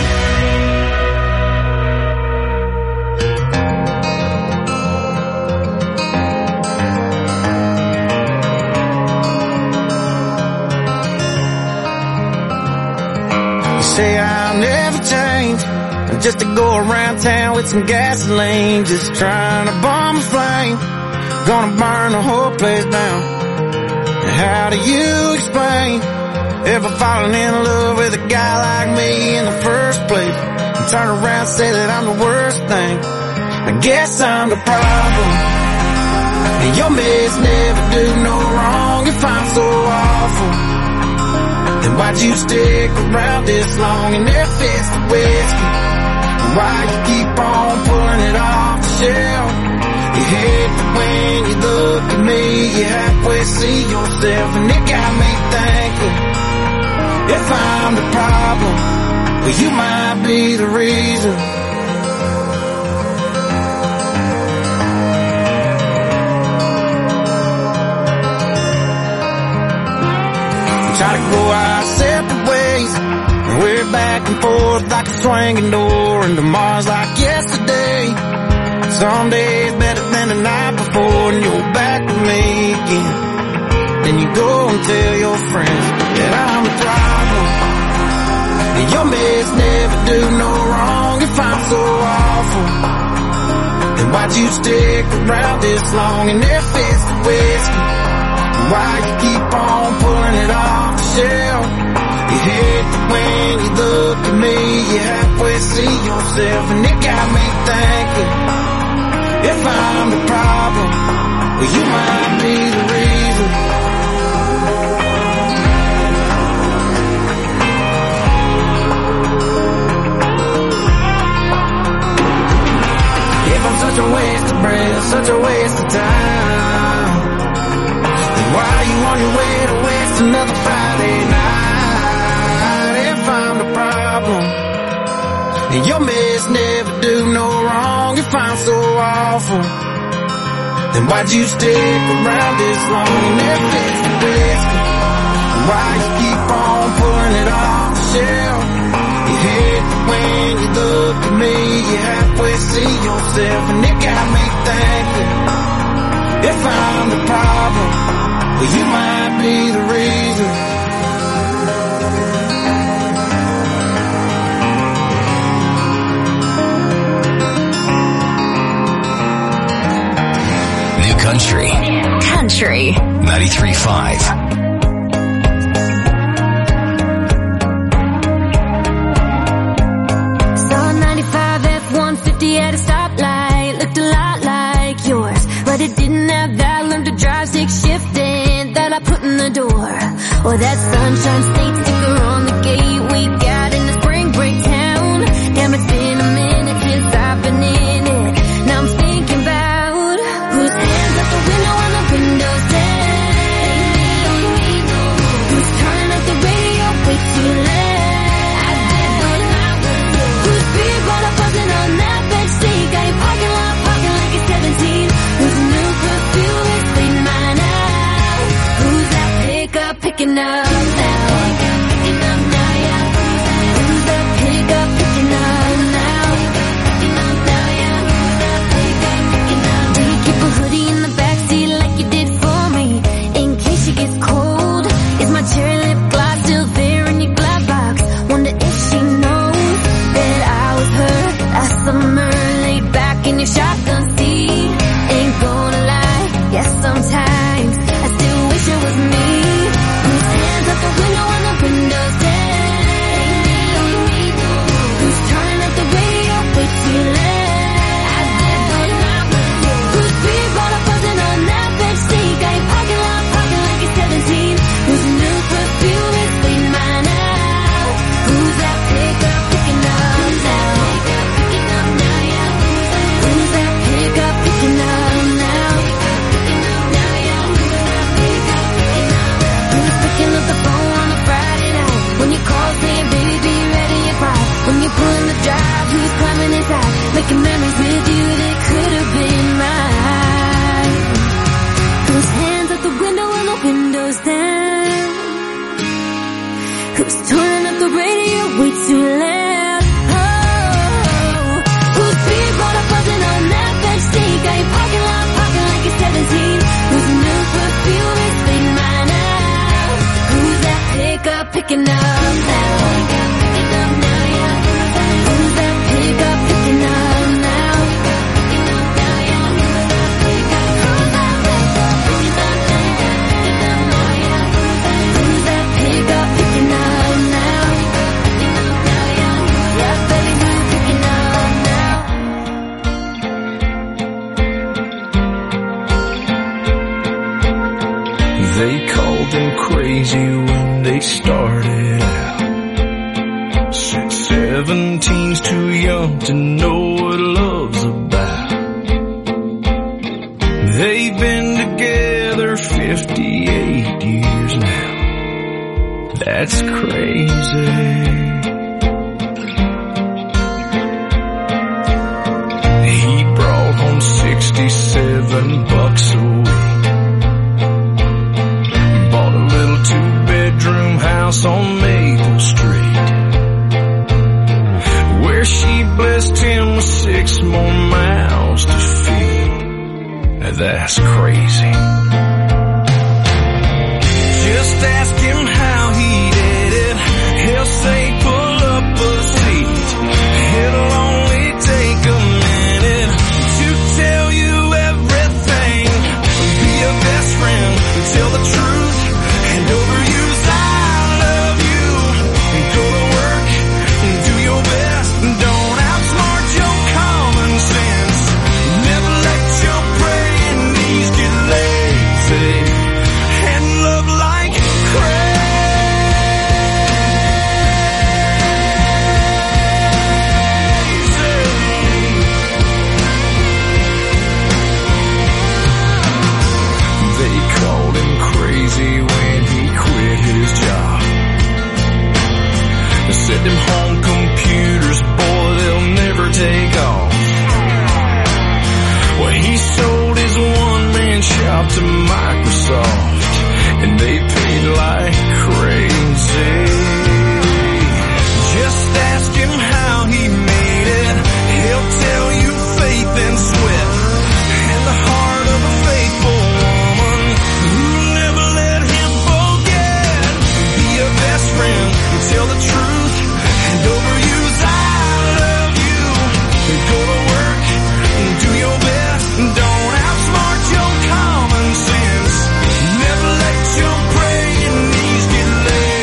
Speaker 4: You say I'll never change, I'm just to go around town with some gasoline, just trying to bomb a flame, gonna burn the whole place down. And how do you explain ever falling in love with a guy like me in the first place, and turn around and say that I'm the worst thing? I guess I'm the problem, and your mess never do no wrong. If I'm so awful, then why'd you stick around this long? And if it's the whiskey, why you keep on pulling it off the shelf? You hate it when you look at me, you halfway see yourself, and it got me thinking, if I'm the problem, well you might be the reason. Try to go our separate ways, and we're back and forth like a swinging door, and tomorrow's like yesterday. Some days better than the night before, and you're back with me again. Then you go and tell your friends that I'm the problem, and your mess never do no wrong. If I'm so awful, then why'd you stick around this long? And if it's the whiskey, why you keep on pulling it off the shelf? You hate it when you look at me, you halfway see yourself, and it got me thinking, if I'm the problem, well you might be the reason. If I'm such a waste of breath, such a waste of time, why are you on your way to waste another Friday night? If I'm the problem, and your mess never do no wrong. If I'm so awful, then why'd you stick around this long? And if it's the whiskey, why you keep on pulling it off the shelf? You hate it when you look at me, you halfway see yourself, and it got me thinking, if I'm the problem, well you might be the reason.
Speaker 2: New Country.
Speaker 3: Country.
Speaker 2: ninety-three point five.
Speaker 15: Saw ninety-five F one fifty at a stoplight, looked a lot like yours, but it didn't have that learn to drive stick shifting that I put in the door, or that sunshine state sticker on the gate way too late. I did what I would do. Whose beat brought up buzzing on that bench seat? Got your parking lot parking like it's seventeen. Whose new perfume is clean mine out? Who's that pickup picking up now? Picking up now, yeah. Who's that pickup picking up now? Picking up now, yeah. Who's that pickup picking up? Do you keep a hoodie in the backseat like you did for me? In case she gets cold, is my cherry lip gloss still there in your glove box? Wonder if she knows that I was her last summer, laid back in your shotgun seat. Ain't gonna lie, yes sometimes I still wish it was me. Whose hands up the window on the windows down? Who's turning up the radio way too late? I did what I would do. Whose beat brought up buzzing on that bench seat? Got your parking lot parking like it's seventeen. Whose new perfume is clean mine out? Who's that pickup picking up now? Picking up now, yeah. Who's that pickup picking up now? Picking up now, yeah. Who's that pickup picking up? Who's picking up the phone on a Friday night? When you call saying baby be ready at five. When you're pulling the drive, who's climbing inside? Making memories with you that could have been mine. Whose hands at the window and the windows down? Who's turning up the radio way too loud? Oh, whose beat brought up buzzing on that bench seat? Got your parking lot parking like it's seventeen. Whose new perfume is clean mine out? Who's that pickup picking up now? Picking up now, yeah. Who's that pickup picking up now? Picking up now, yeah. Who's that pickup? Who's that pickup picking up now? Picking up now, yeah. Who's that pickup picking up now? Picking up now, yeah. Yeah, baby, who's picking up now?
Speaker 17: They called him crazy when they started out. Said seventeen's too young to know what love's about. They've been together fifty-eight years now. That's crazy. He brought home sixty-seven bucks a week. Bought a little two-bedroom house on Maple Street, where she blessed him with six more mouths to feed. Now that's crazy. Just ask him how he did it. He'll say pull up a seat. It'll only take a minute to tell you everything. Be a best friend, tell the truth, and overuse I love you. Go to work and do your best. Don't outsmart your common sense. Never let your praying knees get lazy. And love like crazy. They called him crazy when he quit his job. They said them home computers, boy, they'll never take off. Well, he sold his one-man shop to Microsoft, and they paid like crazy. Just ask him how he made it. He'll tell you faith and sweat, and the heart of a faithful woman who never let him forget. Be a best friend, tell the truth, and overuse I love you. Go to work and do your best. Don't outsmart your common sense. Never let your praying knees get lazy.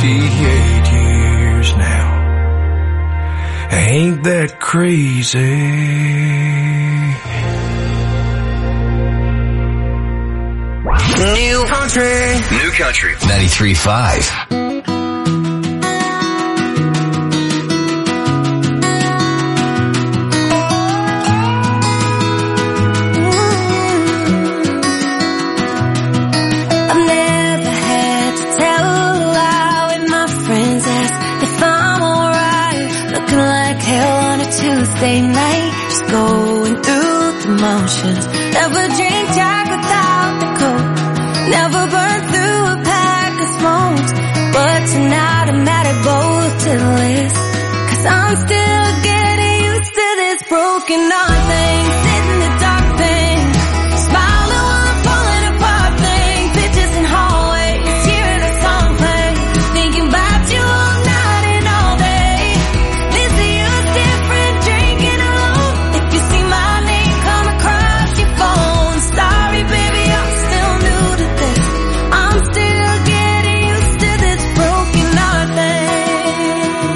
Speaker 1: fifty-eight years now. Ain't that crazy?
Speaker 2: New country. New country. ninety-three point five.
Speaker 15: Tuesday night, just going through the motions. Never drink Jack without the Coke. Never burn through a pack of smokes. But tonight I'm mad at both to the list. Cause I'm still getting used to this broken heart thing. Sit in the dark thing. Smiling while I'm falling apart thing. Pictures in hallways, hearing a song play. Thinking about you all night and all day. Missing you different, drinking alone. If you see my name come across your phone. Sorry baby, I'm still new to this. I'm still getting used to this broken heart thing.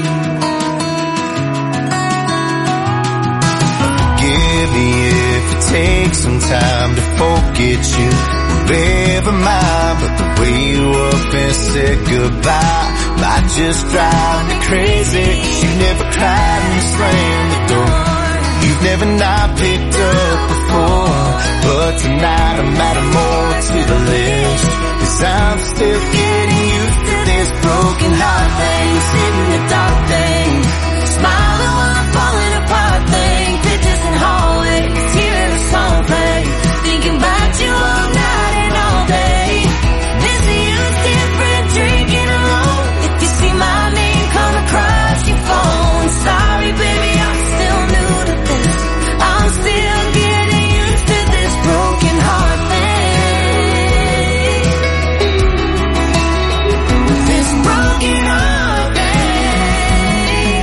Speaker 16: Forgive me if it takes some time to forget you. Forever mine, but the way you up and said goodbye might just drive me crazy. You never cried and slammed the door. You've never not picked up before. But tonight I'm adding more to the list. Cause I'm still getting used to this broken heart thing. Sitting in the dark thing. Smiling while I'm falling apart thing. Pictures in hallways, hearing a song play. Thinking about you all night and all day. Missing you's different, drinking alone. If you see my name come across your phone. Sorry baby, I'm still new to this. I'm still getting used to this broken heart thing. This broken heart thing.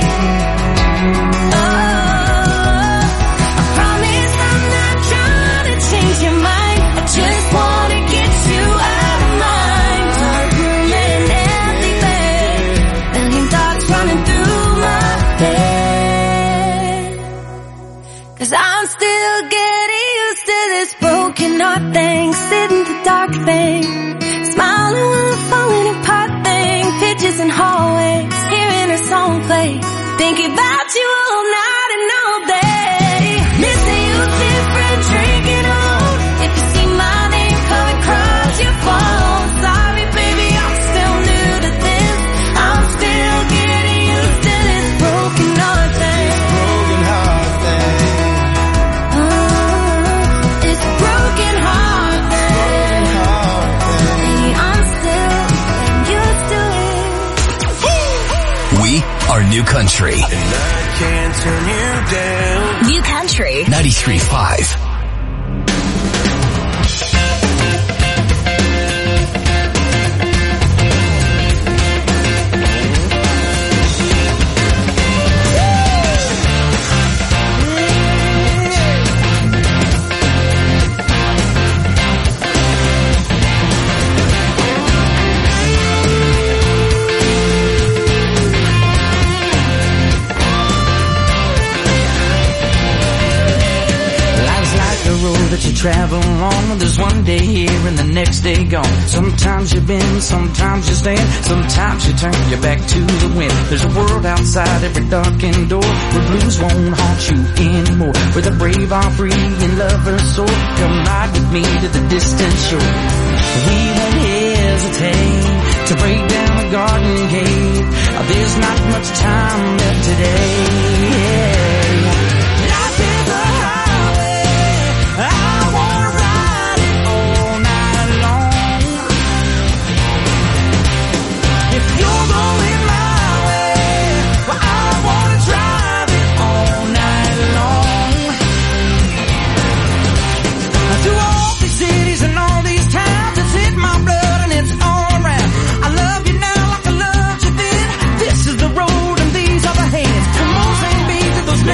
Speaker 16: Oh, I promise I'm not trying to change your mind. I just wanna get you out of mind. Dark room and empty bed. Million thoughts running through my head. Cause I'm still getting used to this broken heart thing. Sitting in the dark thing. Smiling while I'm falling apart thing. Pictures in hallways, hearing her song play. Thinking about you all night and all day. Missing you different, drinking alone. If you see my name come across your phone. Sorry baby, I'm still new to this. I'm still getting used to this broken heart thing. Broken heart thing.
Speaker 15: Oh, it's broken heart thing. Baby, I'm still getting used to it.
Speaker 2: We are New Country.
Speaker 1: And I can't turn you down.
Speaker 3: New Country.
Speaker 2: ninety-three point five.
Speaker 5: That you travel on. There's one day here and the next day gone. Sometimes you bend, sometimes you stand, sometimes you turn your back to the wind. There's a world outside every darkened door where blues won't haunt you anymore, where the brave are free and lovers soar. Come ride with me to the distant shore. We won't hesitate to break down a garden gate. There's not much time left today. Life is a I wanna ride it all night long. If you're going my way, well, I wanna drive it all night long. Through all these cities and all these towns, it's in my blood and it's all around. I love you now like I loved you then. This is the road and these are the hands. Come on, Saint Beans, those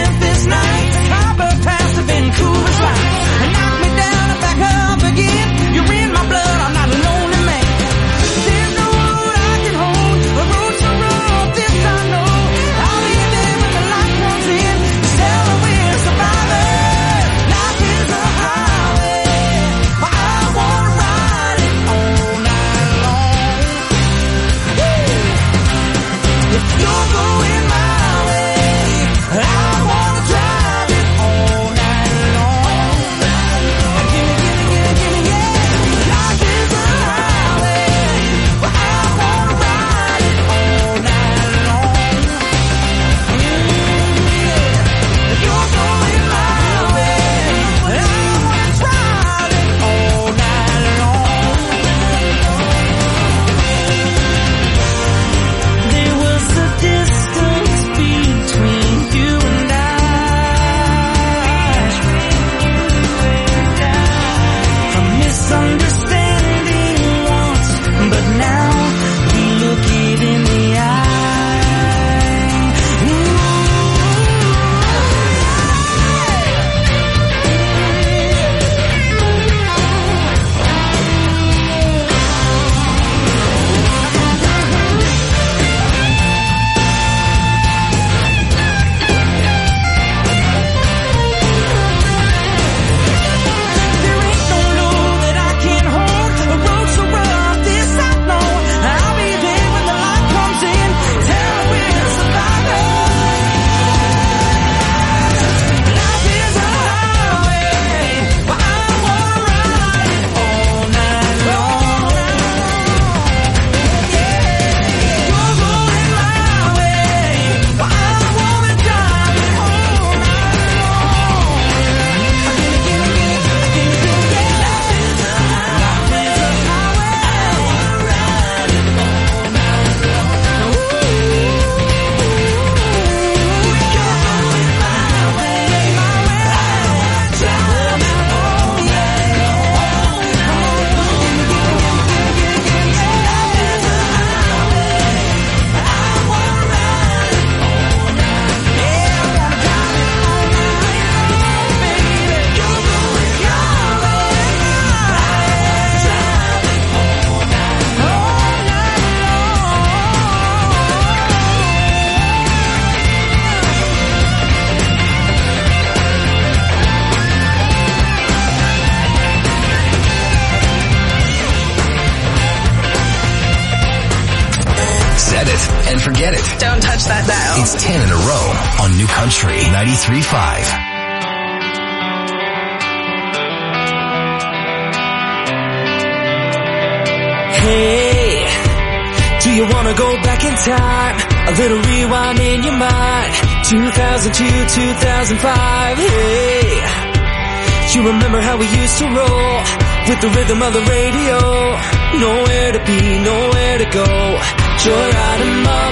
Speaker 2: and forget it.
Speaker 24: Don't touch that dial.
Speaker 2: It's ten in a row on New Country ninety-three point five.
Speaker 4: Hey, do you wanna go back in time? A little rewind in your mind. two thousand two, two thousand five. Hey, you remember how we used to roll with the rhythm of the radio? Nowhere to be, nowhere to go. Joyriding, mom.